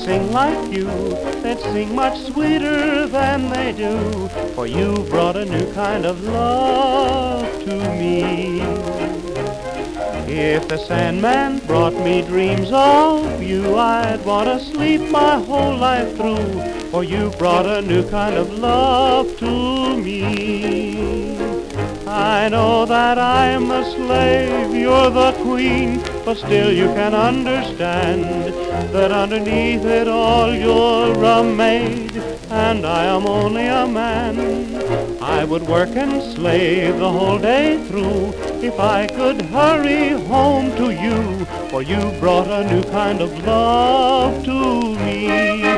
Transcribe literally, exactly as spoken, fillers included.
sing like you, they'd sing much sweeter than they do, for you brought a new kind of love to me. If the Sandman brought me dreams of you, I'd want to sleep my whole life through, for you brought a new kind of love to me. I know that I'm the slave, you're the queen, but still you can understand that underneath it all you're a maid, and I am only a man. I would work and slave the whole day through if I could hurry home to you, for you brought a new kind of love to me.